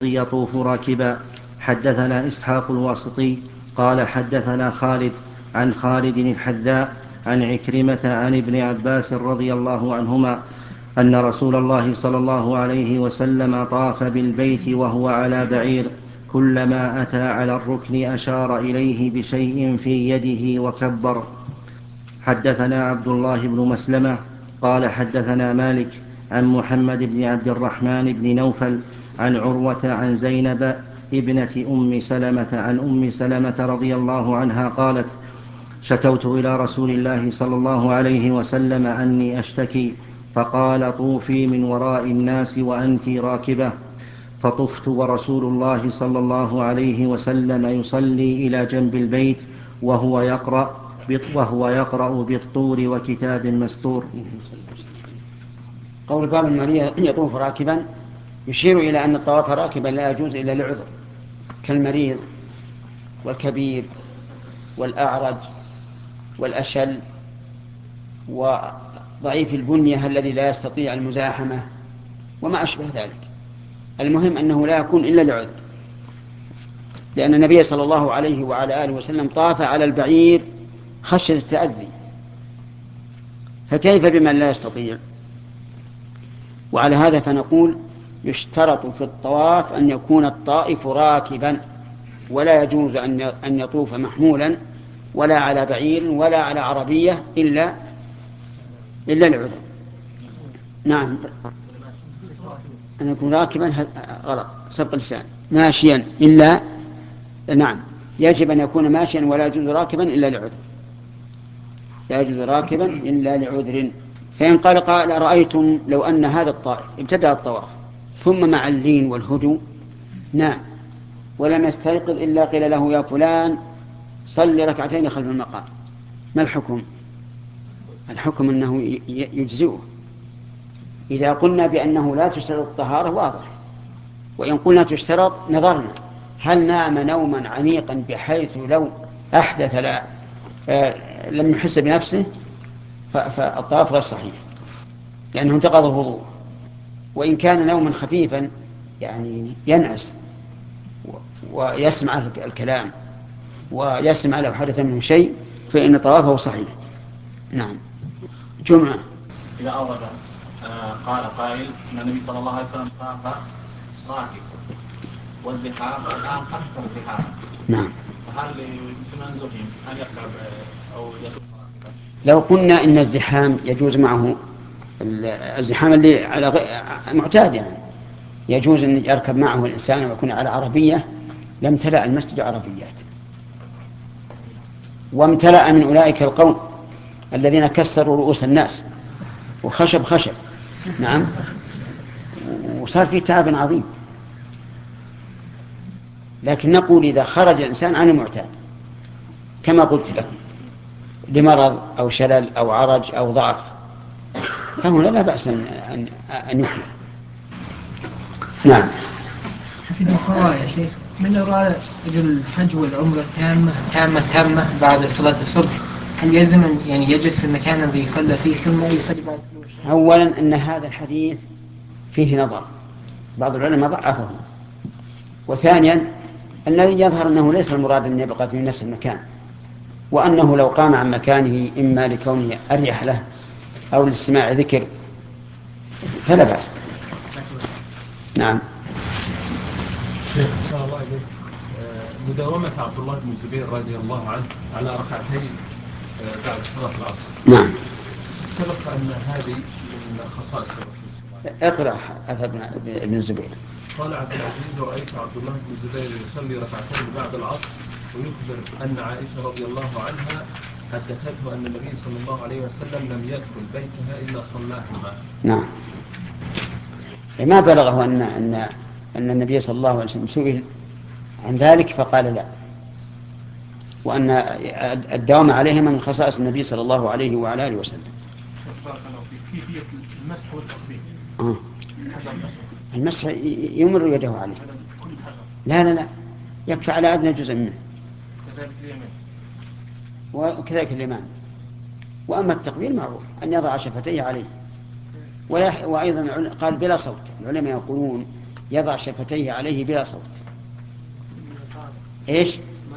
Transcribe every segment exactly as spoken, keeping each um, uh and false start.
يطوف راكبا. حدثنا إسحاق الواسطي قال حدثنا خالد عن خالد الحذاء عن عكرمة عن ابن عباس رضي الله عنهما أن رسول الله صلى الله عليه وسلم طاف بالبيت وهو على بعير، كلما أتى على الركن أشار إليه بشيء في يده وكبر. حدثنا عبد الله بن مسلمة قال حدثنا مالك عن محمد بن عبد الرحمن بن نوفل عن عروة عن زينب ابنة أم سلمة عن أم سلمة رضي الله عنها قالت: شكوت إلى رسول الله صلى الله عليه وسلم أني أشتكي، فقال: طوفي من وراء الناس وأنت راكبة. فطفت ورسول الله صلى الله عليه وسلم يصلي إلى جنب البيت وهو يقرأ وهو يقرأ بالطور وكتاب مستور. قول باب المريض يطوف راكبا يشير إلى أن الطواف راكبا لا يجوز إلا لعذر، كالمريض والكبير والأعرج والأشل وضعيف البنية الذي لا يستطيع المزاحمة وما أشبه ذلك. المهم أنه لا يكون إلا لعذر، لأن النبي صلى الله عليه وعلى آله وسلم طاف على البعير خشية التأذي، فكيف بمن لا يستطيع؟ وعلى هذا فنقول يشترط في الطواف أن يكون الطائف راكبا، ولا يجوز أن يطوف محمولا ولا على بعير ولا على عربية إلا إلا العذر. نعم، أن يكون راكبا غلط، سبق لسان. ماشيا إلا، نعم، يجب أن يكون ماشيا ولا يجوز راكبا إلا لعذر، لا يجوز راكبا إلا لعذر. فإن قال قال: رأيتم لو أن هذا الطائف ابتدأ الطواف ثم مع اللين والهدوء نام ولم يستيقظ إلا قيل له: يا فلان صل ركعتين خلف المقام، ما الحكم؟ الحكم أنه يجزئه. إذا قلنا بأنه لا تشترط الطهارة واضح، وإن قلنا تشترط نظرنا هل نام نوما عميقا بحيث لو أحدث لا آه لم يحس بنفسه فالطواف غير صحيح لأنه انتقض الوضوء. وإن كان نوما خفيفا يعني ينعس ويسمع الكلام ويسمع لو حدث منه شيء فإن طوافه صحيح. نعم. جمعة. إذا أورد آه قال قائل أن النبي صلى الله عليه وسلم طاف راكب والزحام الآن أكثر زحاما. نعم. فهل لمن زحم أن يركب أو يطوف راكبا؟ لو قلنا إن الزحام يجوز معه الزحام اللي على غ... معتاد، يعني يجوز أن يركب معه الإنسان ويكون على عربية، لامتلأ المسجد عربيات، وامتلأ من أولئك القوم الذين كسروا رؤوس الناس وخشب خشب. نعم. وصار فيه تعب عظيم. لكن نقول إذا خرج الإنسان عن المعتاد كما قلت لكم لمرض أو شلل أو عرج أو ضعف فهنا لا بأس أن أن يحمل. نعم. في الفقراء يا شيخ، من أراد رجل الحج والعمرة تامة تامة تامة بعد صلاة الصبح، هل يلزم يعني يجلس في المكان الذي يصلى فيه ثم يصلي بعد؟ أولا أن هذا الحديث فيه نظر، بعض العلماء ضعفه. وثانيا الذي يظهر أنه ليس المراد أن يبقى في نفس المكان، وأنه لو قام عن مكانه إما لكونه أريح له أو لاستماع ذكر فلا بأس. نعم. شيخ صلى الله عليه وسلم مداومة عبد الله بن الزبير رضي الله عنه على ركعتين بعد صلاة العصر. نعم. سبق أن هذه من خصائص الرسول. اقرأ أثر ابن الزبير. قال عبد العزيز: رأيت عبد الله بن الزبير يصلي ركعتين بعد العصر ويخبر أن عائشة رضي الله عنها حدثته أن النبي صلى الله عليه وسلم لم يدخل بيتها إلا صلاهما. نعم. ما بلغه أن أن أن النبي صلى الله عليه وسلم سئل عن ذلك فقال لا، وأن الدوام عليهما من خصائص النبي صلى الله عليه وعلى آله وسلم. كيفية المسح والتطبيق. آه. المسح يمر يده عليه. لا لا لا يكفي على أدنى جزء منه. كذلك اليمين. وكذلك اليمان. وأما التقبيل معروف أن يضع شفتيه عليه. وأيضا قال بلا صوت. العلماء يقولون يضع شفتيه عليه بلا صوت. إيش؟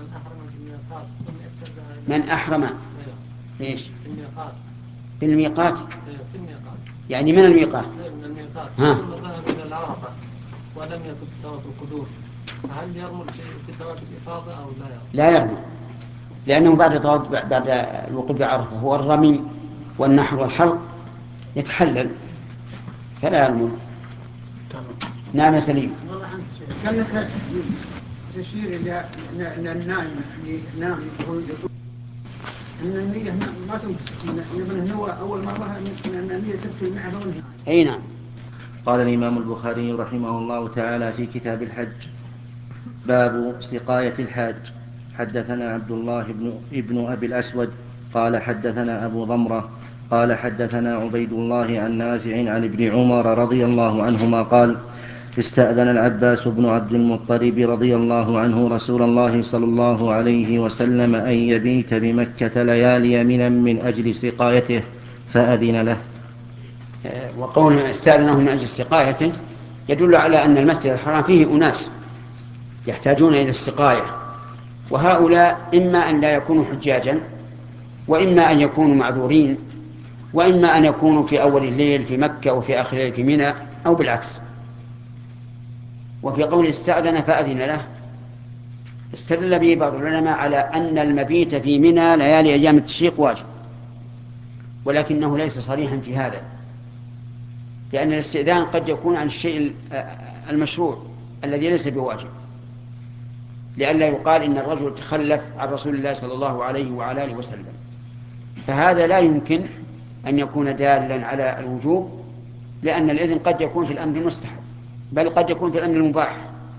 من أحرم إيش؟ في الميقات. يعني من الميقات. من الميقات. ها. ثم ذهب إلى العرفة ولم يكن طواف القدوم، فهل يرمل في طواف الإفاضة أو لا يرمل؟ لا يرمل، لأنه بعد طواف بعد الوقوف بعرفة هو الرمي والنحر والحلق يتحلل فلا يرمل. نعم يا سليم. كانك تشير إلى أن النائم ينام يقول أن النية ما تنقص، من هو أول مرة أن النية تبطل معه ونهاية. أي نعم. قال الإمام البخاري رحمه الله تعالى في كتاب الحج: باب سقاية الحاج. حدثنا عبد الله بن, ابن أبي الأسود قال حدثنا أبو ضمرة قال حدثنا عبيد الله عن نافع عن ابن عمر رضي الله عنهما قال: استأذن العباس بن عبد المطلب رضي الله عنه رسول الله صلى الله عليه وسلم أن يبيت بمكة ليالي منا من أجل سقايته فأذن له. وقول استأذنه من أجل سقايته يدل على أن المسجد الحرام فيه أناس يحتاجون إلى السقاية، وهؤلاء إما أن لا يكونوا حجاجا، وإما أن يكونوا معذورين، وإما أن يكونوا في أول الليل في مكة وفي آخر الليل في منى، أو بالعكس. وفي قول استأذن فأذن له استدل به بعض العلماء على أن المبيت في منى ليالي أيام التشريق واجب، ولكنه ليس صريحا في هذا، لأن الاستئذان قد يكون عن الشيء المشروع الذي ليس بواجب، لئلا يقال إن الرجل تخلف عن رسول الله صلى الله عليه وعلى آله وسلم، فهذا لا يمكن أن يكون دالا على الوجوب، لأن الإذن قد يكون في الأمر المستحب، بل قد يكون في الأمر المباح.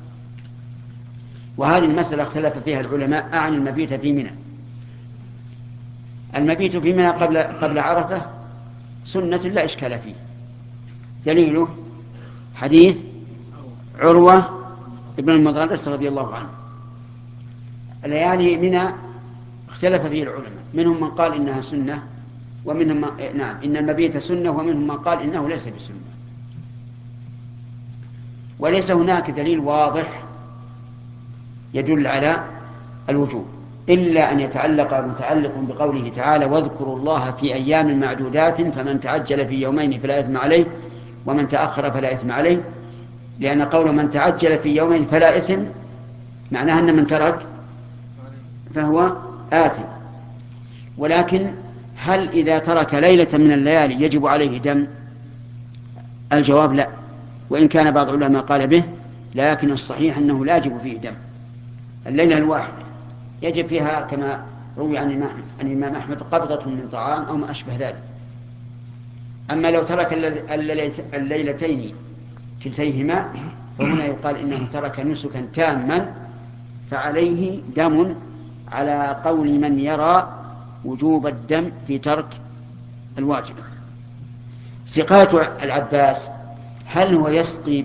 وهذه المسألة اختلف فيها العلماء عن المبيت في منى. المبيت في منى قبل قبل عرفة سنة لا إشكال فيه، دليله حديث عروة ابن المغرس رضي الله عنه. الليالي منى اختلف فيه العلماء، منهم من قال إنها سنة، ومنهم من... نعم إن المبيت سنة، ومنهم من قال إنه ليس بسنة. وليس هناك دليل واضح يدل على الوجوب، إلا أن يتعلق متعلق بقوله تعالى: واذكروا الله في أيام معدودات فمن تعجل في يومين فلا إثم عليه ومن تأخر فلا إثم عليه، لأن قول من تعجل في يومين فلا إثم معناها أن من ترك فهو آثم. ولكن هل إذا ترك ليلة من الليالي يجب عليه دم؟ الجواب لا، وإن كان بعض العلماء قال به، لكن الصحيح أنه لا يجب فيه دم. الليلة الواحدة يجب فيها كما روي عن الإمام أحمد قبضة من طعام أو ما أشبه ذلك. أما لو ترك الليلتين كلتيهما فهنا يقال إنه ترك نسكا تاما، فعليه دم، على قول من يرى وجوب الدم في ترك الواجب. سقاية العباس هل هو يسقي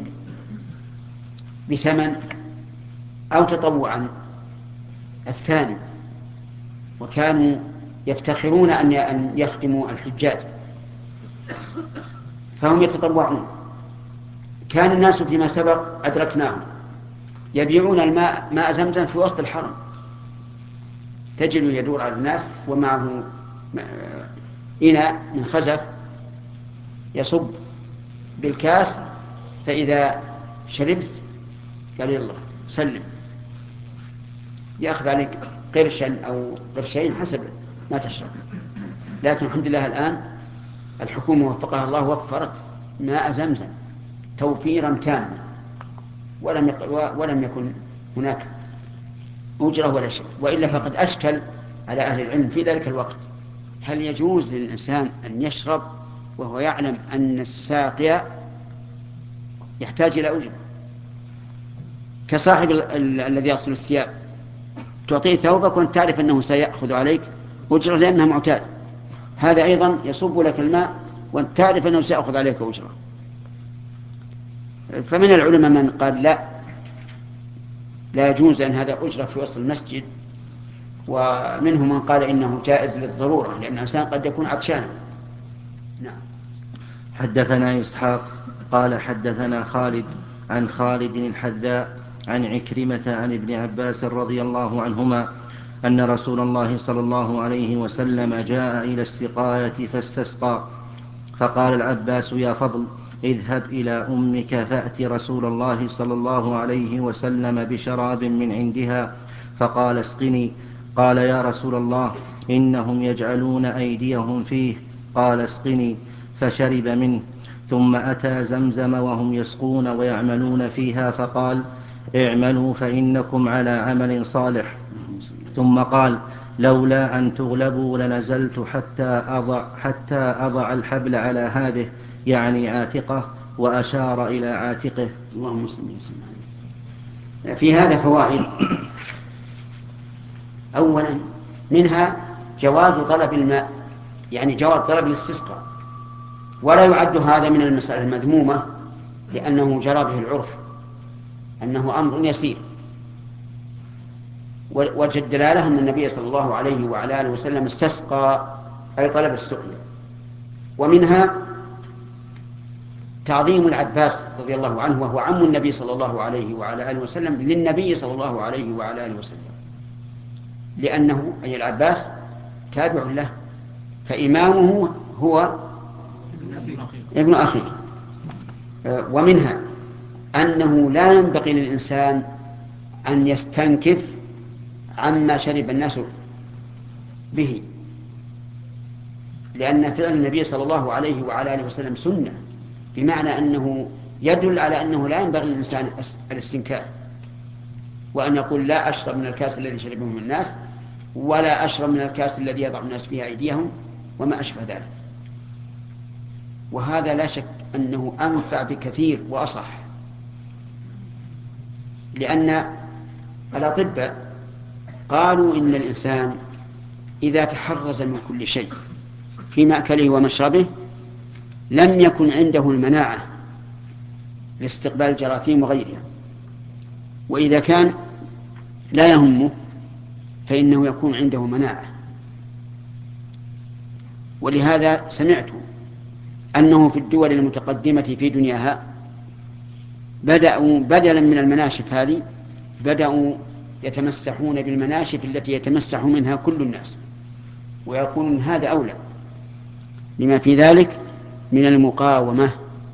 بثمن أو تطوعا؟ الثاني، وكانوا يفتخرون أن يخدموا الحجاج فهم يتطوعون. كان الناس فيما سبق أدركناهم يبيعون الماء ماء زمزم في وسط الحرم، تجد يدور على الناس ومعه إناء من خزف يصب بالكاس، فإذا شربت قال يلا سلم، يأخذ عليك قرشا أو قرشين حسب ما تشرب. لكن الحمد لله الآن الحكومة وفقها الله وفرت ماء زمزم توفيرا تاما، ولم ولم يكن هناك أجرة ولا شيء. وإلا فقد أشكل على أهل العلم في ذلك الوقت هل يجوز للإنسان أن يشرب وهو يعلم أن الساقي يحتاج إلى أجرة، كصاحب الذي يغسل الثياب، تعطيه ثوبك وأنت تعرف أنه سيأخذ عليك أجرة لأنها معتاد، هذا أيضا يصب لك الماء وأنت تعرف أنه سيأخذ عليك أجرة. فمن العلماء من قال لا لا يجوز لأن هذا أجرة في وسط المسجد، ومنهم من قال إنه جائز للضرورة لأن الإنسان قد يكون عطشانا. نعم. حدثنا إسحاق قال حدثنا خالد عن خالد الحذاء عن عكرمة عن ابن عباس رضي الله عنهما أن رسول الله صلى الله عليه وسلم جاء إلى السقاية فاستسقى، فقال العباس: يا فضل، اذهب إلى أمك فأت رسول الله صلى الله عليه وسلم بشراب من عندها. فقال: اسقني. قال: يا رسول الله، إنهم يجعلون أيديهم فيه. قال: اسقني. فشرب منه. ثم أتى زمزم وهم يسقون ويعملون فيها، فقال: اعملوا فإنكم على عمل صالح. ثم قال: لولا أن تغلبوا لنزلت حتى أضع, حتى أضع الحبل على هذه، يعني عاتقه، وأشار إلى عاتقه. اللهم صل وسلم. في هذا فوائد. أولا منها جواز طلب الماء، يعني جواز طلب الاستسقاء، ولا يعد هذا من المسألة المذمومة، لأنه جرى به العرف أنه أمر يسير. وجه الدلالة أن النبي صلى الله عليه وعلى آله وسلم استسقى، أي طلب السقيا. ومنها تعظيم العباس رضي الله عنه، وهو عم النبي صلى الله عليه وعلى آله وسلم، للنبي صلى الله عليه وعلى آله وسلم، لأنه أي العباس تابع له، فإمامه هو ابن أخيه. ومنها أنه لا ينبغي للإنسان أن يستنكف عما شرب الناس به، لأن فعل النبي صلى الله عليه وعلى آله وسلم سنة، بمعنى أنه يدل على أنه لا ينبغي للإنسان الاستنكاف، وأن يقول: لا أشرب من الكاس الذي شربه الناس، ولا أشرب من الكاس الذي يضع الناس فيها أيديهم، وما أشبه ذلك. وهذا لا شك أنه أنفع بكثير وأصح، لأن الأطباء قالوا إن الإنسان إذا تحرز من كل شيء في مأكله ومشربه لم يكن عنده المناعة لاستقبال الجراثيم وغيرها، وإذا كان لا يهمه فإنه يكون عنده مناعة. ولهذا سمعت أنه في الدول المتقدمة في دنياها بدأوا بدلا من المناشف هذه بدأوا يتمسحون بالمناشف التي يتمسح منها كل الناس، ويقولون هذا أولى لما في ذلك من المقاومة.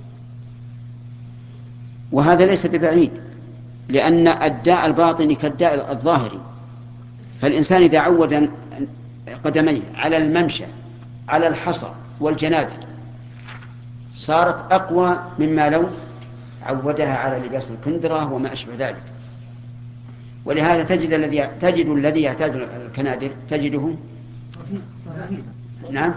وهذا ليس ببعيد، لأن الداء الباطني كالداء الظاهري، فالإنسان إذا عود قدميه على الممشى على الحصى والجنادل صارت أقوى مما لو عودها على لباس الكندرة وما أشبه ذلك. ولهذا تجد الذي تجد الذي يحتاج الكنادر تجده نعم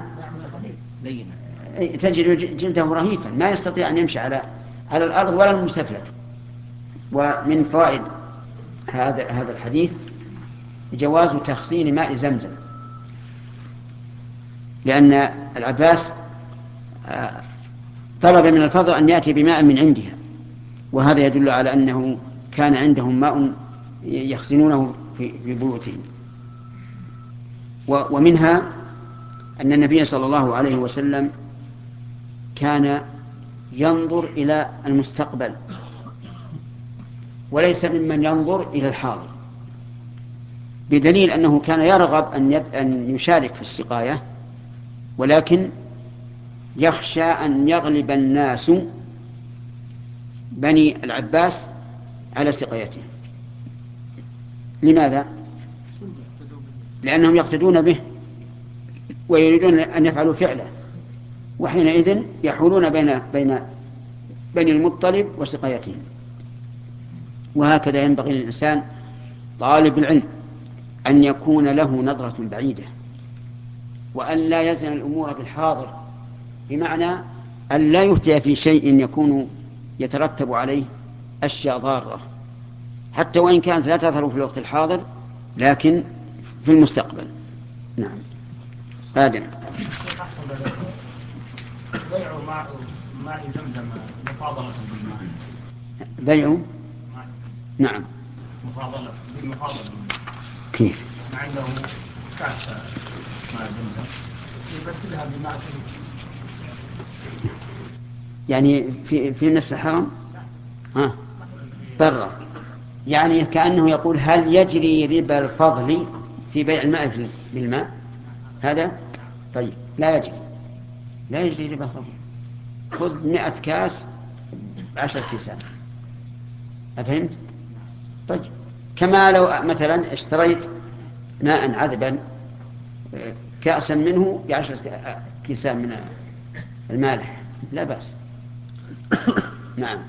تجد جلده رهيفا، ما يستطيع أن يمشي على على الأرض ولا المسفلت. ومن فوائد هذا هذا الحديث جواز تخزين ماء زمزم، لأن العباس طلب من الفضل أن يأتي بماء من عندها، وهذا يدل على أنه كان عندهم ماء يخزنونه في بيوتهم. ومنها أن النبي صلى الله عليه وسلم كان ينظر إلى المستقبل وليس ممن ينظر إلى الحاضر، بدليل أنه كان يرغب أن أن يشارك في السقاية، ولكن يخشى أن يغلب الناس بني العباس على سقايته. لماذا؟ لأنهم يقتدون به ويريدون أن يفعلوا فعله، وحينئذ يحولون بين بين بني المطلب وسقايتهم. وهكذا ينبغي للإنسان طالب العلم أن يكون له نظرة بعيدة، وأن لا يزن الأمور بالحاضر، بمعنى أن لا يفتي في شيء يكون يترتب عليه أشياء ضارة، حتى وإن كانت لا تظهر في الوقت الحاضر لكن في المستقبل. نعم. آدم. بيع ماء زمزم مفاضلة بالماء. بيع؟ نعم. مفاضلة بالمفاضلة. كيف؟ ما عنده كاس ماء زمزم يبدلها بماء يعني في في نفس الحرم؟ ها برا، يعني كأنه يقول هل يجري ربا الفضل في بيع الماء بالماء؟ هذا طيب لا يجري، لا يجري ربا الفضل. خذ مئة كاس بعشرة كيسان، أفهمت؟ طيب كما لو مثلا اشتريت ماء عذبا كأسا منه بعشرة كيسان من المالح لا بأس. نعم.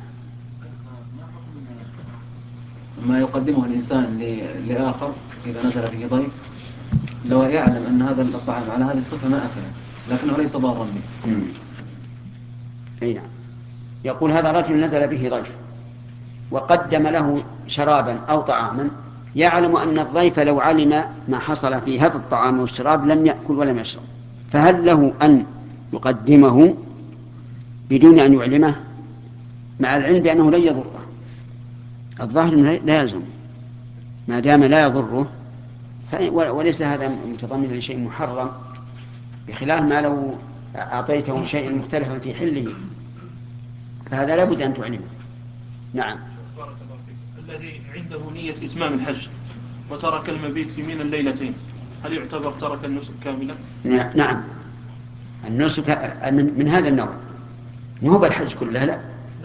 ما يقدمه الإنسان لآخر إذا نزل به ضيف لو يعلم أن هذا الطعام على هذه الصفة ما أكله لكنه ليس ضارا به. أي نعم. يقول هذا رجل نزل به ضيف وقدم له شرابا أو طعاما يعلم أن الضيف لو علم ما حصل في هذا الطعام والشراب لم يأكل ولم يشرب، فهل له أن يقدمه بدون أن يعلمه مع العلم بأنه لن يضره؟ الظاهر لا يلزم ما دام لا يضره، وليس هذا متضمن لشيء محرم، بخلاف ما لو أعطيته شيء مختلفا في حله فهذا لا بد أن تعلمه. نعم. الذي عنده نية إتمام الحج وترك المبيت في منى الليلتين هل يعتبر ترك النسك كاملا؟ نعم، النسك من هذا النوع، مو بالحج كله لا.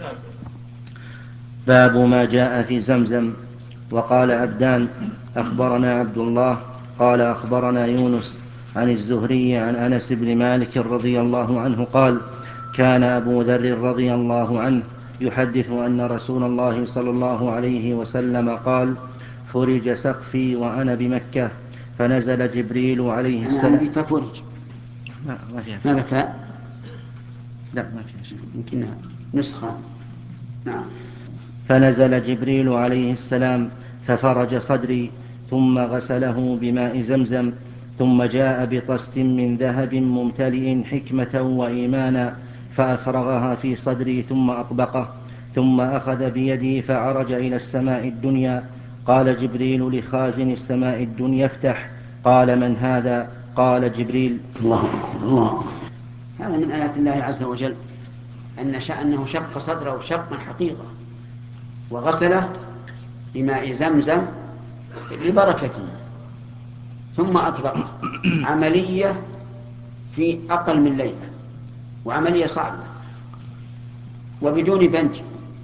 باب ما جاء في زمزم. وقال عبدان أخبرنا عبد الله قال أخبرنا يونس عن الزهري عن أنس بن مالك رضي الله عنه قال كان أبو ذر رضي الله عنه يحدث أن رسول الله صلى الله عليه وسلم قال فرج سقفي وأنا بمكة فنزل جبريل عليه السلام. ففرج ما ما فيها ما بكاء؟ لا ما فيها شيء، يمكنها نسخة. نعم. فنزل جبريل عليه السلام ففرج صدري ثم غسله بماء زمزم ثم جاء بطست من ذهب ممتلئ حكمة وإيمانا فأفرغها في صدري ثم أطبقه ثم أخذ بيدي فعرج إلى السماء الدنيا. قال جبريل لخازن السماء الدنيا افتح. قال من هذا؟ قال جبريل. الله الله. هذا من آيات الله عز وجل أن شأنه شق صدره شقا حقيقة وغسله بماء زمزم لبركته ثم أطبقه. عملية في أقل من ليلة وعملية صعبة وبدون بنج،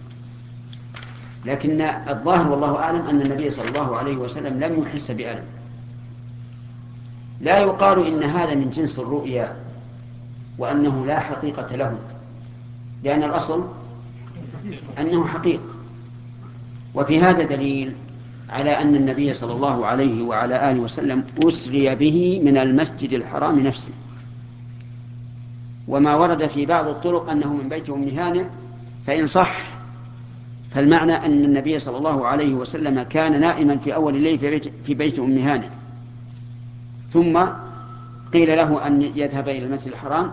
لكن الظاهر والله أعلم أن النبي صلى الله عليه وسلم لم يحس بألم. لا يقال إن هذا من جنس الرؤيا وأنه لا حقيقة له، لأن الأصل أنه حقيقة. وفي هذا دليل على أن النبي صلى الله عليه وعلى آله وسلم أسري به من المسجد الحرام نفسه، وما ورد في بعض الطرق أنه من بيت أم هانئ فإن صح فالمعنى أن النبي صلى الله عليه وسلم كان نائما في أول الليل في بيت, في بيت أم هانئ، ثم قيل له أن يذهب إلى المسجد الحرام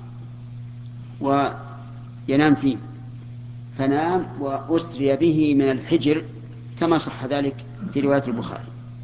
وينام فيه، فنام وأسري به من الحجر كما صح ذلك في رواية البخاري.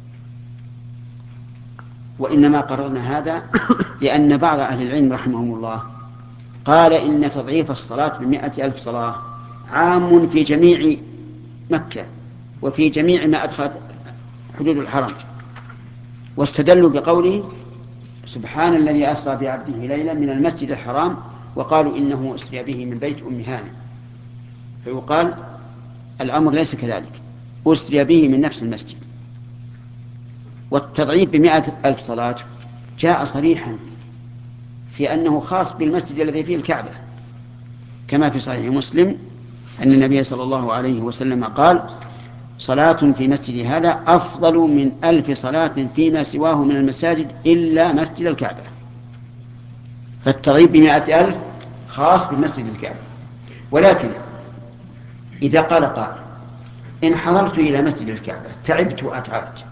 وإنما قررنا هذا لأن بعض أهل العلم رحمهم الله قال إن تضعيف الصلاة بمئة ألف صلاة عام في جميع مكة وفي جميع ما أدخلت حدود الحرم، واستدلوا بقوله سبحان الذي أسرى بعبده ليلا من المسجد الحرام، وقالوا إنه أسري به من بيت أم هانئ، فيقال الأمر ليس كذلك، أسري به من نفس المسجد. والتضعيف بمئة ألف صلاة جاء صريحا في أنه خاص بالمسجد الذي فيه الكعبة، كما في صحيح مسلم أن النبي صلى الله عليه وسلم قال صلاة في مسجد هذا أفضل من ألف صلاة فيما سواه من المساجد إلا مسجد الكعبة. فالتضعيف بمئة ألف خاص بمسجد الكعبة. ولكن إذا قال قائل إن حضرت إلى مسجد الكعبة تعبت وأتعبت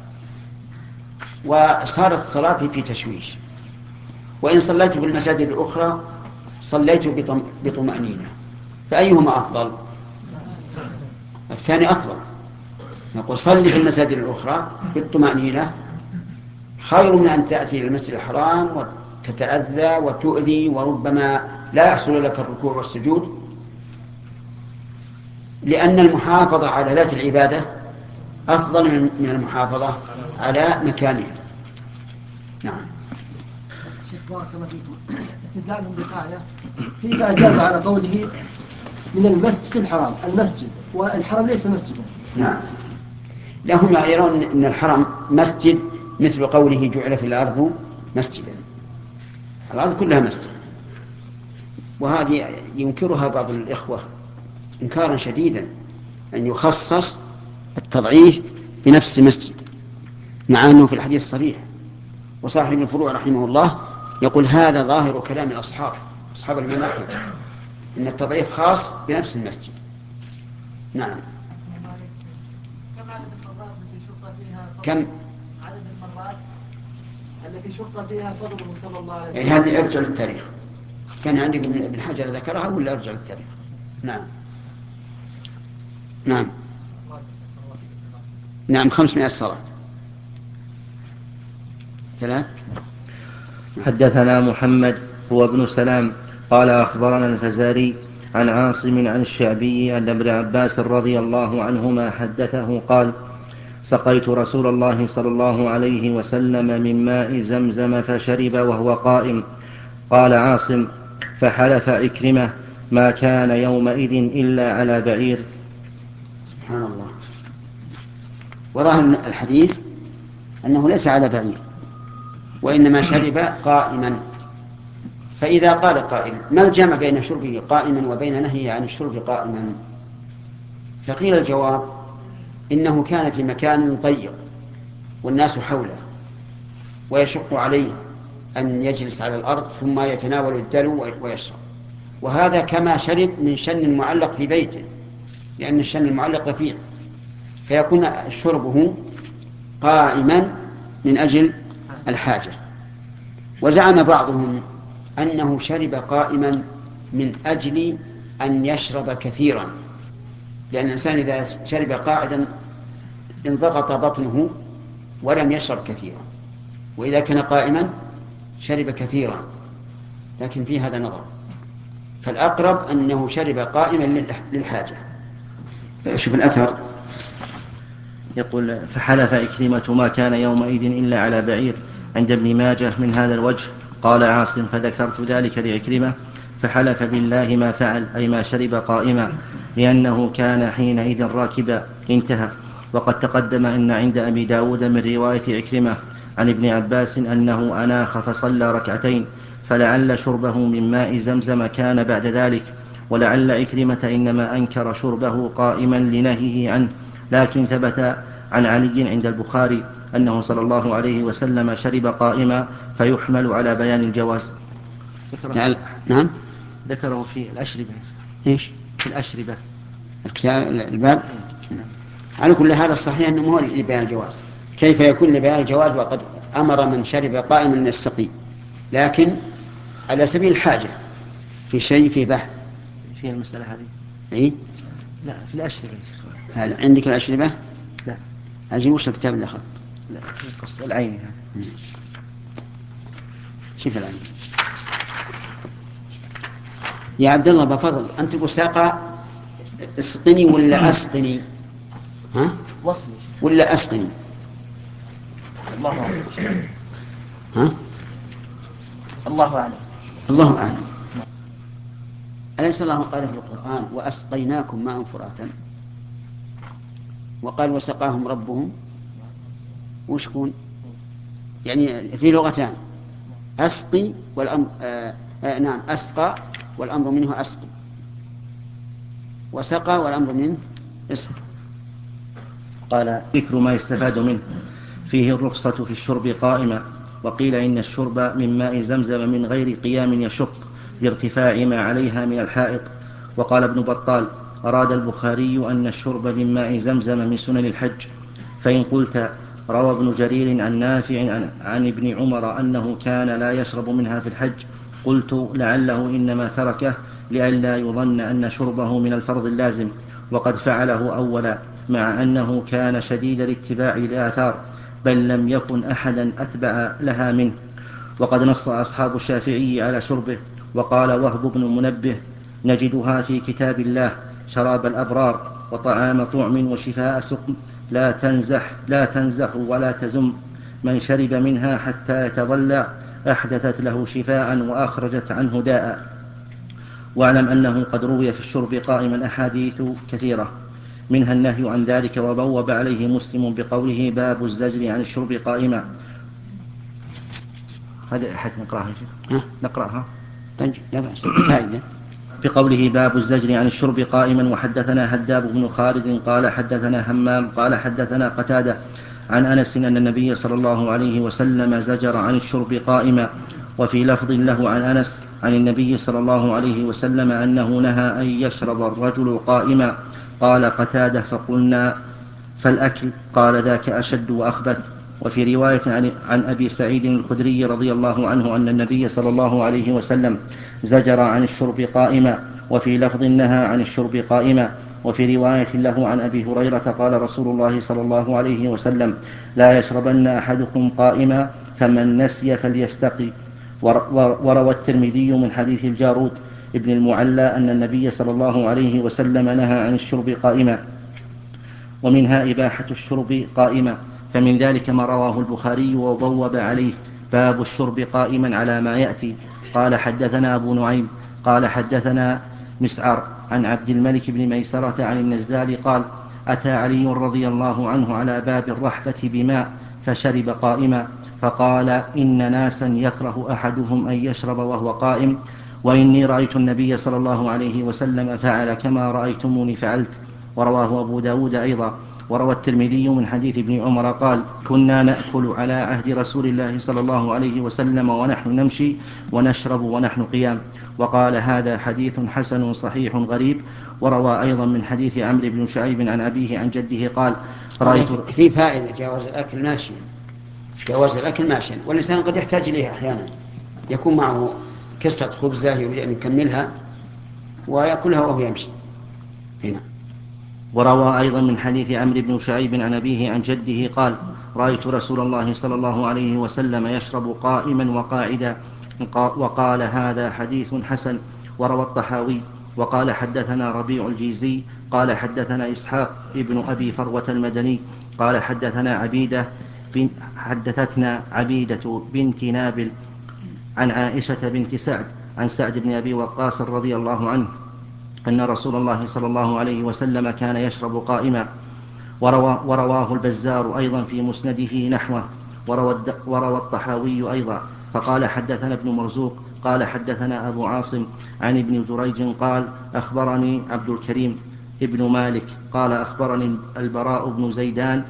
وصارت صلاتي في تشويش، وإن صليت في المساجد الأخرى صليت بطمأنينة، فأيهما أفضل؟ الثاني أفضل. نقول صلي في المساجد الأخرى بالطمأنينة خير من أن تأتي إلى المسجد الحرام وتتأذى وتؤذي وربما لا يحصل لك الركوع والسجود. لأن المحافظة على ذات العبادة أفضل من المحافظة على مكانها. نعم. شيخ بارك الله فيكم، استدلالهم بالآية فيما أجاز على قوله من المسجد الحرام، المسجد والحرم ليس مسجدا. نعم. لهم يرون أن الحرم مسجد مثل قوله جعلت الأرض مسجدا، الأرض كلها مسجد، وهذه ينكرها بعض الإخوة إنكارا شديدا، أن يخصص التضعيف بنفس المسجد، مع أنه في الحديث الصريح. وصاحب الفروع رحمه الله يقول هذا ظاهر كلام الأصحاب أصحاب المناحل، إن التضعيف خاص بنفس المسجد. نعم. كم عدد المرات التي شق فيها فضله صلى الله عليه وسلم؟ يعني هذه ارجع للتاريخ، كان عندك ابن حجر ذكرها ولا ارجع للتاريخ؟ نعم. نعم. نعم. خمسمائة صلاة. ثلاث. حدثنا محمد هو ابن سلام قال أخبرنا الفزاري عن عاصم عن الشعبي أن ابن عباس رضي الله عنهما حدثه قال سقيت رسول الله صلى الله عليه وسلم من ماء زمزم فشرب وهو قائم. قال عاصم فحلف عكرمة ما كان يومئذ إلا على بعير. سبحان الله. وظاهر الحديث أنه ليس على بعير، وإنما شرب قائما. فإذا قال قائل ما الجمع بين شربه قائما وبين نهيه عن الشرب قائما؟ فقيل الجواب إنه كان في مكان ضيق والناس حوله ويشق عليه أن يجلس على الأرض ثم يتناول الدلو ويشرب، وهذا كما شرب من شن معلق في بيته، لأن الشن المعلق رفيع، فيكون شربه قائما من أجل الحاجة. وزعم بعضهم أنه شرب قائما من أجل أن يشرب كثيرا، لأن الإنسان إذا شرب قاعدا انضغط بطنه ولم يشرب كثيرا، وإذا كان قائما شرب كثيرا، لكن في هذا نظر، فالأقرب أنه شرب قائما للحاجة. شوف الأثر يقول فحلف عكرمة ما كان يومئذ إلا على بعير عند ابن ماجه من هذا الوجه. قال عاصم فذكرت ذلك لعكرمة فحلف بالله ما فعل، أي ما شرب قائما، لأنه كان حينئذ راكبا. انتهى. وقد تقدم أن عند أبي داود من رواية عكرمة عن ابن عباس أنه أناخ فصلى ركعتين، فلعل شربه من ماء زمزم كان بعد ذلك، ولعل عكرمة إنما أنكر شربه قائما لنهيه عنه، لكن ثبت عن علي عند البخاري أنه صلى الله عليه وسلم شرب قائما، فيحمل على بيان الجواز. ذكره نعم ذكره في الأشربة. إيش في الأشربة الكتاب الباب. على كل هذا الصحيح أنه هو لبيان الجواز. كيف يكون لبيان الجواز وقد أمر من شرب قائما أن يستقي؟ لكن على سبيل الحاجة في شيء في بحث في المسألة هذه. إيه؟ لا في الأشربة. هل عندك الأشربة؟ لا. أجي وش الكتاب اللي أخذ؟ لا في قصد العين هذا. شوف العين يا عبد الله بفضل. أنت تقول ساقى اسقني ولا أسقني؟ ها؟ وصلي ولا أسقني؟ الله أعلم. ها؟ الله أعلم. الله أعلم. أليس الله قال في القرآن وأسقيناكم ماء فراتا، وقال وسقاهم ربهم وشكون؟ يعني في لغتان، أسقي والأمر آه آه نعم أسقى والأمر منه أسقي، وسقى والأمر منه اسقي. قال ذكر ما يستفاد منه فيه الرخصة في الشرب قائما، وقيل إن الشرب من ماء زمزم من غير قيام يشق لارتفاع ما عليها من الحائط. وقال ابن بطال أراد البخاري أن الشرب من ماء زمزم من سنن الحج. فإن قلت روى ابن جرير عن نافع عن, عن ابن عمر أنه كان لا يشرب منها في الحج، قلت لعله إنما تركه لئلا يظن أن شربه من الفرض اللازم، وقد فعله أولا، مع أنه كان شديد الاتباع للآثار، بل لم يكن أحدا أتبع لها منه. وقد نص أصحاب الشافعي على شربه. وقال وهب بن منبه نجدها في كتاب الله شراب الأبرار وطعام طعم وشفاء سقم لا تنزح لا تنزح ولا تزم من شرب منها حتى يتضلع أحدثت له شفاء وأخرجت عنه داء. واعلم أنه قد روي في الشرب قائما أحاديث كثيرة منها النهي عن ذلك، وبوب عليه مسلم بقوله باب الزجر عن الشرب قائما. هذا أحد نقرأها يا شيخ؟ نقرأها طيب لا بأس فائدة. بقوله باب الزجر عن الشرب قائما. وحدثنا هداب بن خالد قال حدثنا همام قال حدثنا قتادة عن أنس أن النبي صلى الله عليه وسلم زجر عن الشرب قائما. وفي لفظ له عن أنس عن النبي صلى الله عليه وسلم أنه نهى أن يشرب الرجل قائما. قال قتادة فقلنا فالأكل؟ قال ذاك أشد وأخبث. وفي رواية عن, عن أبي سعيد الخدري رضي الله عنه أن النبي صلى الله عليه وسلم زجر عن الشرب قائما. وفي لفظ نهى عن الشرب قائما. وفي رواية له عن أبي هريرة قال رسول الله صلى الله عليه وسلم لا يشربن أحدكم قائما فمن نسي فليستقي. وروى الترمذي من حديث الجارود ابن المعلى أن النبي صلى الله عليه وسلم نهى عن الشرب قائما. ومنها إباحة الشرب قائما، فمن ذلك ما رواه البخاري وبوب عليه باب الشرب قائما على ما يأتي. قال حدثنا أبو نعيم قال حدثنا مسعر عن عبد الملك بن ميسرة عن النزال قال أتى علي رضي الله عنه على باب الرحبة بماء فشرب قائما، فقال إن ناسا يكره أحدهم أن يشرب وهو قائم، وإني رأيت النبي صلى الله عليه وسلم فعل كما رأيتموني فعلت. ورواه أبو داود أيضا. وروى الترمذي من حديث ابن عمر قال كنا نأكل على عهد رسول الله صلى الله عليه وسلم ونحن نمشي ونشرب ونحن قيام. وقال هذا حديث حسن صحيح غريب. وروى أيضا من حديث عمرو بن شعيب عن أبيه عن جده قال رأيت في فائدة جواز الأكل ماشي، جواز الأكل ماشي، والإنسان قد يحتاج إليه أحيانا، يكون معه كسرة خبزة يريد أن يكملها ويأكلها وهو يمشي هنا. وروى أيضا من حديث عمرو بن شعيب عن أبيه عن جده قال رأيت رسول الله صلى الله عليه وسلم يشرب قائما وقاعدا، وقال هذا حديث حسن. وروى الطحاوي وقال حدثنا ربيع الجيزي قال حدثنا إسحاق ابن أبي فروة المدني قال حدثنا عبيدة بن حدثتنا عبيدة بنت نابل عن عائشة بنت سعد عن سعد بن أبي وقاص رضي الله عنه أن رسول الله صلى الله عليه وسلم كان يشرب قائما. وروى ورواه البزار أيضا في مسنده نحوه. وروى, وروى الطحاوي أيضا فقال حدثنا ابن مرزوق قال حدثنا أبو عاصم عن ابن جريج قال أخبرني عبد الكريم ابن مالك قال أخبرني البراء بن زيدان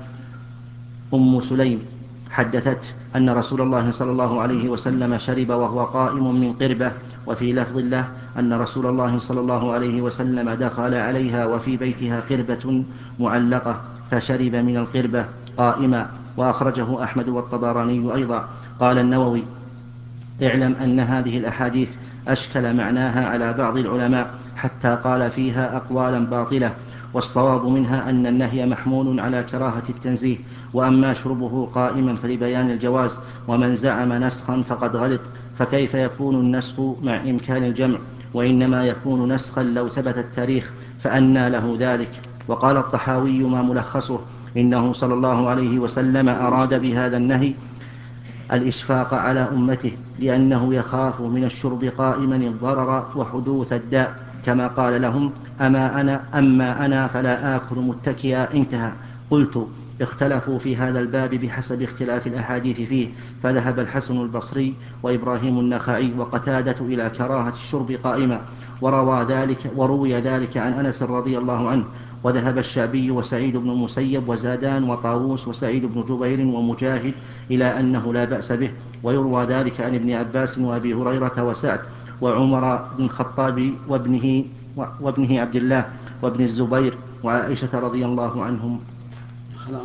أم سليم حدثته أن رسول الله صلى الله عليه وسلم شرب وهو قائم من قربة. وفي لفظ له أن رسول الله صلى الله عليه وسلم دخل عليها وفي بيتها قربة معلقة فشرب من القربة قائما. وأخرجه أحمد والطبراني أيضا. قال النووي اعلم أن هذه الأحاديث أشكل معناها على بعض العلماء حتى قال فيها أقوالا باطلة، والصواب منها أن النهي محمول على كراهة التنزيه، وأما شربه قائما فلبيان الجواز، ومن زعم نسخا فقد غلط، فكيف يكون النسخ مع إمكان الجمع؟ وإنما يكون نسخا لو ثبت التاريخ فأنى له ذلك. وقال الطحاوي ما ملخصه إنه صلى الله عليه وسلم أراد بهذا النهي الإشفاق على أمته، لأنه يخاف من الشرب قائما الضرر وحدوث الداء، كما قال لهم أما أنا, أما أنا فلا آكل متكئا انتهى. قلت اختلفوا في هذا الباب بحسب اختلاف الأحاديث فيه، فذهب الحسن البصري وإبراهيم النخعي وقتادة إلى كراهة الشرب قائما، وروى ذلك وروي ذلك عن أنس رضي الله عنه. وذهب الشعبي وسعيد بن المسيب وزادان وطاووس وسعيد بن جبير ومجاهد إلى أنه لا بأس به. ويروى ذلك عن ابن عباس وأبي هريرة وسعد وعمر بن الخطاب وابنه, وابنه عبد الله وابن الزبير وعائشة رضي الله عنهم. خلاص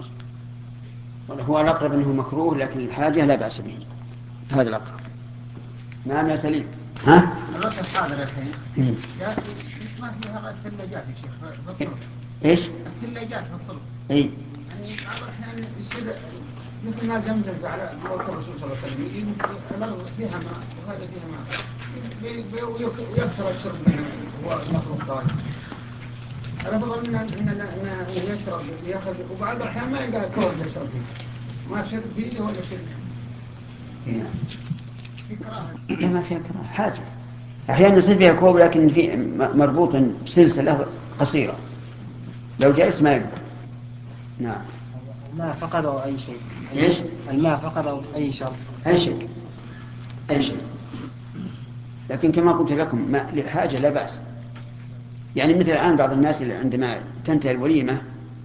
هو الأقرب أنه مكروه، لكن الحاجة لا بأس به، هذا الأقرب. نعم يا سليم. ها؟ الوقت الحاضر الحين ما فيها غير الثلاجات يا شيخ في الطرق. ايش؟ الثلاجات في الطرق. اي. يعني بعض الأحيان يصير مثل ما زمزم على وقت الرسول صلى الله عليه وسلم الأرض فيها ماء وهذا فيها ماء ويكثر الشرب منه هو المخلوق قائم. أنا بظن إن إن إن يشرب يأخذ وبعض الأحيان ما يلقى كون يشرب فيه ما شرب فيه ولا شرب فيه. لا ما فيها كراهة حاجة. أحيانا يصير فيها كوب لكن في مربوط بسلسلة قصيرة لو جالس ما يقدر. نعم. الماء فقط أو أي شيء. إيش؟ الماء فقط أو أي شرب. أي شيء. أي شيء. لكن كما قلت لكم ما للحاجة لا بأس. يعني مثل الآن بعض الناس اللي عندما تنتهي الوليمة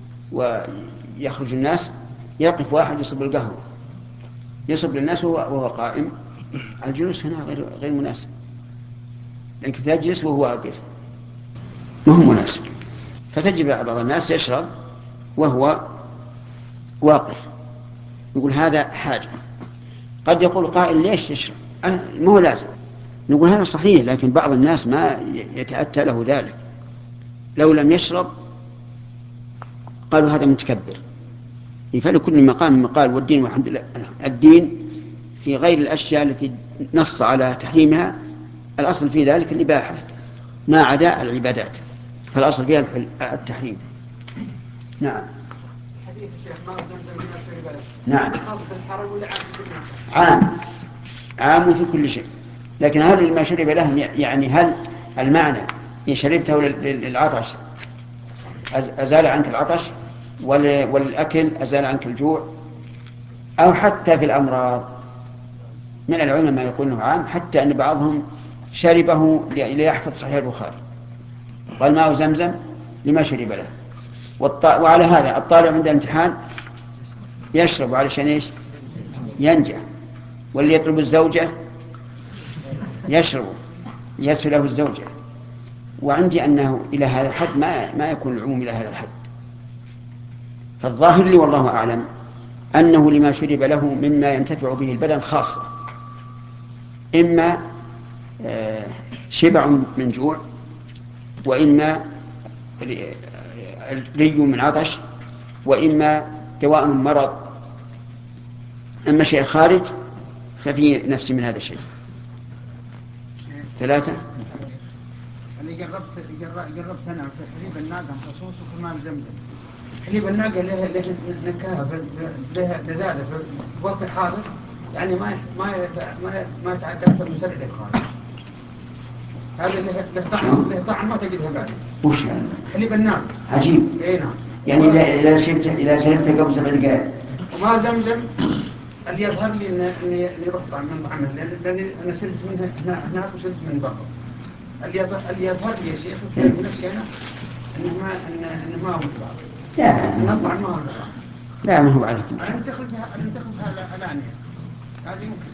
ويخرج الناس يقف واحد يصب القهوة يصب للناس وهو قائم. الجلوس هنا غير غير مناسب لأنك تجلس وهو واقف ما هو مناسب. فتجد بعض الناس يشرب وهو واقف يقول هذا حاجة. قد يقول قائل ليش يشرب ما هو لازم. نقول هذا صحيح لكن بعض الناس ما يتأتى له ذلك. لو لم يشرب قالوا هذا متكبر. فلكل مقام مقال والدين والحمد لله الدين في غير الأشياء التي نص على تحريمها الأصل في ذلك الإباحة ما عدا العبادات فالأصل فيها التحريم. نعم. حديث الشيخ ما زمزم بما شرب له. نعم. خاص بالحرم ولا عام في كل شيء؟ عام عام في كل شيء. لكن هل ما شرب له يعني هل المعنى إن شربته للعطش أزال عنك العطش والأكل أزال عنك الجوع أو حتى في الأمراض؟ من العلماء ما يقول عام حتى أن بعضهم شربه ليحفظ صحيح البخاري قال ماء زمزم لما شرب له. وعلى هذا الطالب عند الامتحان يشرب علشان ايش؟ ينجح. واللي يطلب الزوجة يشرب يسهل له الزوجة. وعندي أنه إلى هذا الحد ما ما يكون العموم إلى هذا الحد. فالظاهر لي والله أعلم أنه لما شرب له مما ينتفع به البدن خاصة إما شبع من جوع وإما ري من عطش وإما دواء من مرض. أما شيء خارج ففي نفس من هذا الشيء. ثلاثة. اللي جربت جربت أنا في حليب الناقة خصوصا في ماء زمزم. حليب الناقة له له نكهة له لذاذة في الوقت الحاضر يعني ما ما ما ما يتعدى أكثر من سبع دقائق. هذا له له طعم له طعم ما تجدها بعد. وش يعني؟ حليب الناقة. عجيب. إيه نعم. يعني إذا إذا شربت إذا شربت قبل سبع دقائق. وماء زمزم اللي يظهر لي إني إني إني رحت طعم من طعمه لأن لأن أنا شربت منها هنا هناك وشربت من برا. اللي يظهر اللي يظهر لي يا شيخ في نفسي أنا إنه ما إنه إنه ما هو طعم. لا. إنه طعم ما هو طعم. لا ما هو عليك. أنا أنتخل بها أنا أنتخل بها الآن هذه ممكن.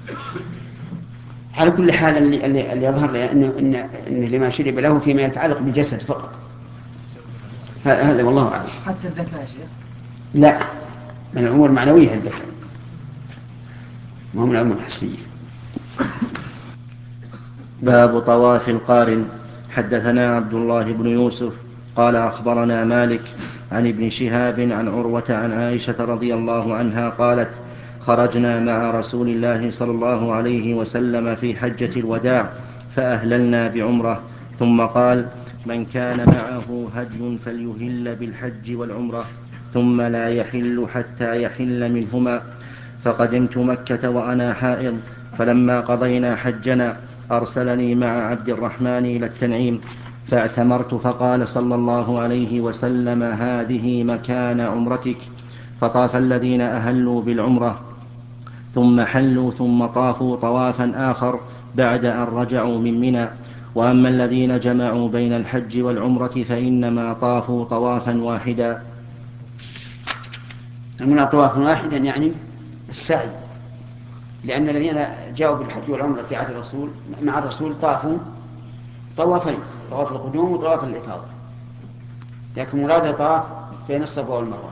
على كل حال اللي اللي, اللي يظهر لي إنه إن إن لما شرب له فيما يتعلق بالجسد فقط. هذا والله أعلم. حتى الذكاء يا شيخ. لا من الأمور المعنوية الذكاء ما هو من الأمور الحسية. باب طواف القارن. حدثنا عبد الله بن يوسف قال أخبرنا مالك عن ابن شهاب عن عروة عن عائشة رضي الله عنها قالت خرجنا مع رسول الله صلى الله عليه وسلم في حجة الوداع فأهللنا بعمرة ثم قال من كان معه هدي فليهل بالحج والعمرة ثم لا يحل حتى يحل منهما. فقدمت مكة وأنا حائض فلما قضينا حجنا أرسلني مع عبد الرحمن إلى التنعيم فاعتمرت فقال صلى الله عليه وسلم هذه مكان عمرتك. فطاف الذين أهلوا بالعمرة ثم حلوا ثم طافوا طوافا آخر بعد أن رجعوا من منى. وأما الذين جمعوا بين الحج والعمرة فإنما طافوا طوافا واحدا. المنى طوافا واحدا يعني السعي لأن الذين جاءوا بالحج والعمرة في عهد الرسول مع الرسول طافوا طوافين طواف القدوم وطواف الإفاضة لكن مراد طاف بين الصفا والمروة.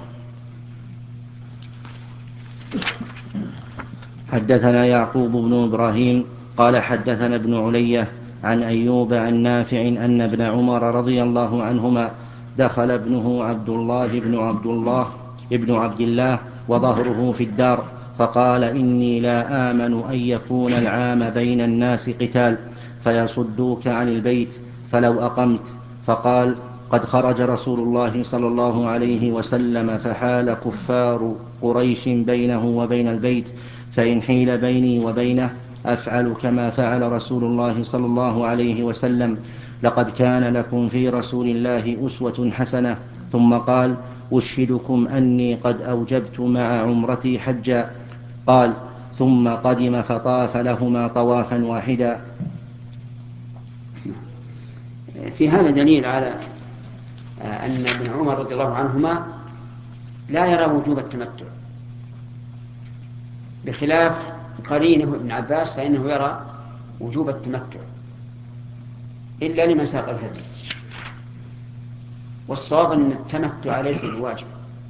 حدثنا يعقوب بن إبراهيم قال حدثنا ابن علية عن أيوب عن نافع أن ابن عمر رضي الله عنهما دخل ابنه عبد الله بن عبد الله ابن عبد الله وظهره في الدار فقال إني لا آمن أن يكون العام بين الناس قتال فيصدوك عن البيت فلو أقمت. فقال قد خرج رسول الله صلى الله عليه وسلم فحال كفار قريش بينه وبين البيت، فإن حيل بيني وبينه أفعل كما فعل رسول الله صلى الله عليه وسلم. لقد كان لكم في رسول الله أسوة حسنة. ثم قال: أشهدكم أني قد أوجبت مع عمرتي حجا. قال: ثم قدم فطاف لهما طوافا واحدا. في هذا دليل على أن ابن عمر رضي الله عنهما لا يرى وجوب التمتع، بخلاف قرينه ابن عباس فإنه يرى وجوب التمتع إلا لمن ساق الهدي. والصواب أن التمتع ليس بواجب،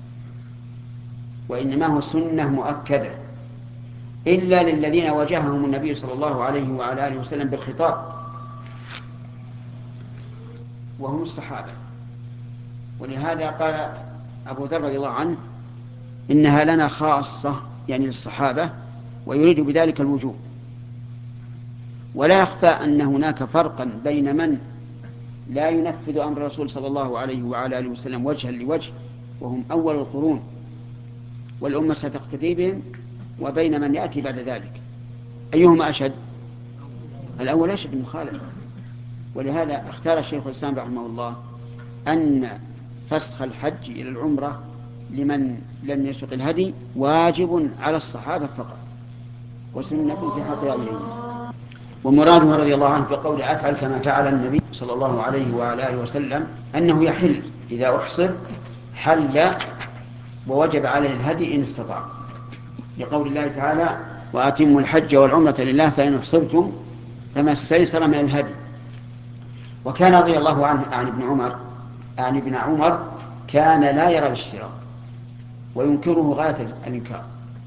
وإنما هو سنة مؤكدة، إلا للذين واجههم النبي صلى الله عليه وعلى آله وسلم بالخطاب وهم الصحابة. ولهذا قال أبو ذر رضي الله عنه: إنها لنا خاصة، يعني للصحابة، ويريد بذلك الوجوب. ولا يخفى أن هناك فرقا بين من لا ينفذ أمر الرسول صلى الله عليه وعلى آله وسلم وجها لوجه وهم أول القرون والأمة ستقتدي بهم، وبين من يأتي بعد ذلك. أيهما أشد؟ الأول أشد مخالفة. ولهذا اختار الشيخ الإسلام رحمه الله أن فسخ الحج إلى العمرة لمن لم يسق الهدي واجب على الصحابة فقط، وسنة في حق غيرهم. ومراده رضي الله عنه بقول أفعل كما فعل النبي صلى الله عليه وعلى آله وسلم أنه يحل إذا أحصر، حل ووجب عليه الهدي إن استطاع، لقول الله تعالى: وأتموا الحج والعمرة لله فإن أحصرتم فما استيسر من الهدي. وكان رضي الله عنه عن ابن عمر عن ابن عمر كان لا يرى الاشتراط وينكره غاية الإنكار.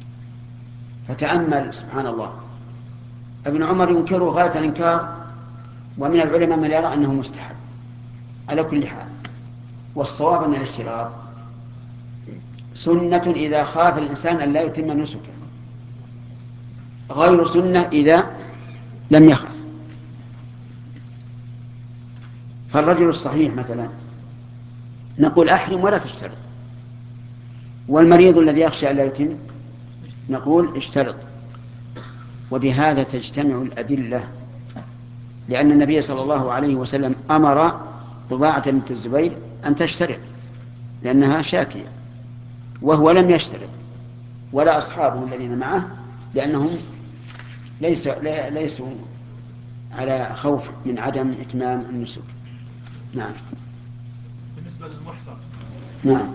فتأمل سبحان الله، ابن عمر ينكره غاية الإنكار، ومن العلماء من يرى أنه مستحب على كل حال. والصواب أن الاشتراط سنة إذا خاف الإنسان أن لا يتم نسكه، غير سنة إذا لم يخاف. فالرجل الصحيح مثلا نقول أحرم ولا تشترط، والمريض الذي يخشى أن لا يتم نقول اشترط. وبهذا تجتمع الأدلة، لأن النبي صلى الله عليه وسلم أمر طباعة بنت الزبير أن تشترط لأنها شاكية، وهو لم يشترط، ولا أصحابه الذين معه، لأنهم ليسوا ليسوا على خوف من عدم إتمام النسك. نعم. بالنسبة للمحصر، نعم،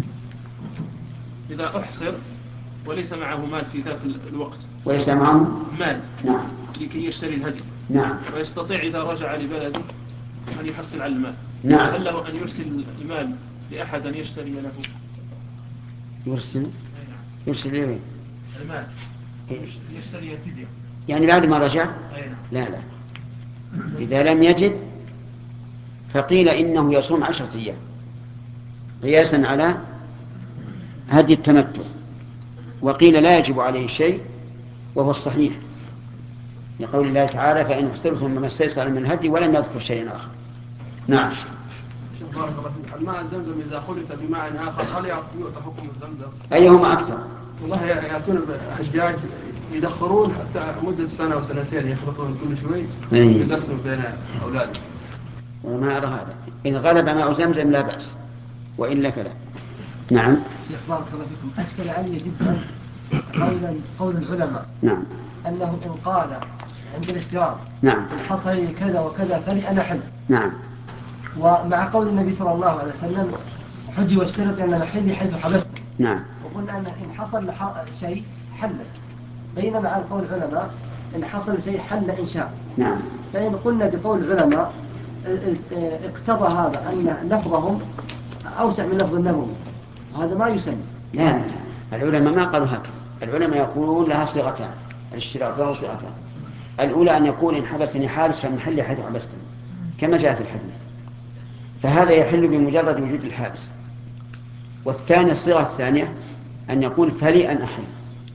إذا أحصر وليس معه مال في ذاك الوقت، وليس معه مال نعم لكي يشتري الهدي، نعم، ويستطيع إذا رجع لبلده أن يحصل على المال، نعم. هل له أن يرسل المال لأحد أن يشتري له؟ يرسل يرسل إليه المال يشتري الفدية يعني بعد ما رجع؟ لا لا، إذا لم يجد فقيل إنه يصوم عشرة أيام قياسا على هدي التمتع، وقيل لا يجب عليه شيء، وهو الصحيح لقول الله تعالى: فإن احصرتم فما استيسر من الهدي، ولم يذكر شيئا آخر. نعم. بارك الله فيك. الماء الزمزم إذا خلط بماء آخر هل يعطى حكم الزمزم؟ أيهما أكثر؟ والله يأتون الحجاج يدخرون حتى مدة سنة وسنتين، يخلطون كل شوي ويقسم بين أولادهم. وما أرى هذا. إن غلب ماء زمزم لا بأس، وإلا فلا. نعم. شيخ بارك الله فيكم، أشكل علي جدا قول قول العلماء نعم أنه إن قال عند الاستيراد نعم حصل لي كذا وكذا فلي أنا حل. نعم. ومع قول النبي صلى الله عليه وسلم: حجي واشترط أن نحل حيث حبست. نعم. وقلنا أن إن حصل شيء حلت، بينما على قول العلماء إن حصل شيء حل إن شاء. نعم. فإن قلنا بقول العلماء اقتضى هذا أن لفظهم أوسع من لفظ النبوي، هذا ما يسمى. لا لا، العلماء ما قالوا هكذا. العلماء يقولون لها صيغتان، الاشتراط له صيغتان. الأولى أن يقول: إن حبسني حابس فمحل حيث حبستني، كما جاء في الحديث، فهذا يحل بمجرد وجود الحابس. والثانية الصيغة الثانية أن يقول: فلي أن أحل،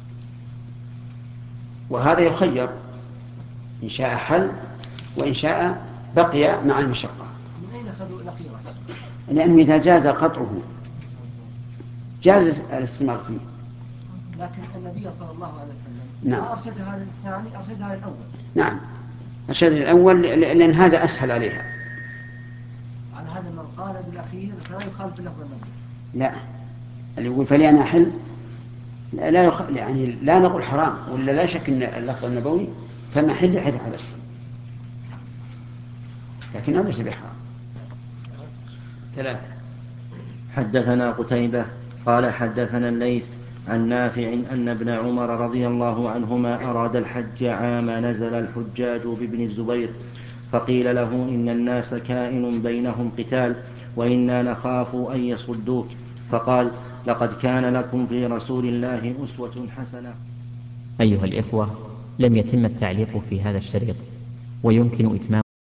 وهذا يخير، إن شاء حل وإن شاء بقي مع المشقة. من أين أخذوا الأخيرة؟ لأنه إذا جاز قطعه جاز الاستمرار فيه. لكن النبي صلى الله عليه وسلم نعم. أرشدها للثاني أرشدها للأول. نعم أرشدها للأول لأن هذا أسهل عليها. على هذا من قال بالأخير فلا يخالف اللفظ النبوي. لا اللي يقول فلي أنا أحل لا, لا يخ... يعني لا نقول حرام ولا لا شك أن اللفظ النبوي فمحل حيث حبست لكنه ليس بحرام. ثلاثة. حدثنا قتيبة قال حدثنا الليث عن نافع أن ابن عمر رضي الله عنهما أراد الحج عام نزل الحجاج بابن الزبير فقيل له إن الناس كائن بينهم قتال وإنا نخاف أن يصدوك فقال لقد كان لكم في رسول الله أسوة حسنة. أيها الإخوة، لم يتم التعليق في هذا الشريط ويمكن إتمام